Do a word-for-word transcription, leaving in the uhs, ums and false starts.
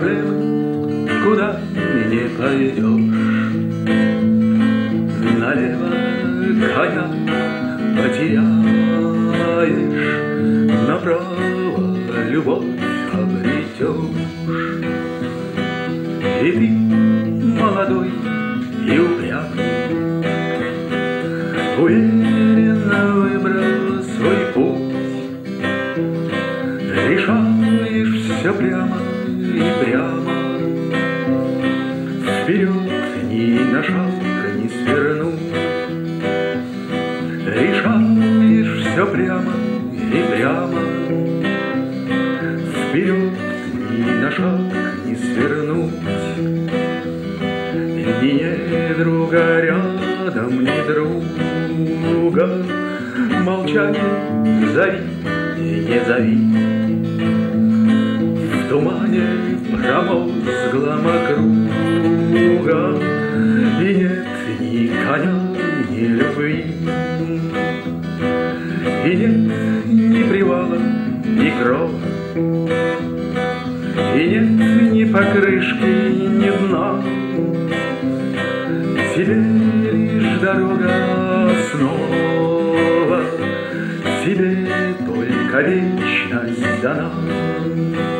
Направо, куда не пойдешь, налево коня потеряешь, направо любовь обретешь. И ты, молодой и упрямый, уверенно выбрал свой путь, решаешь все прямо и прямо, вперед ни на шаг не свернуть. Решаешь все прямо и прямо, вперед ни на шаг не свернуть. Ни друга рядом, ни друга, молчание зови и не зови. В тумане промозглом округа, и нет ни коня, ни любви, и нет ни привала, ни крова, и нет ни покрышки, ни дна. Тебе лишь дорога снова, тебе только вечность дана.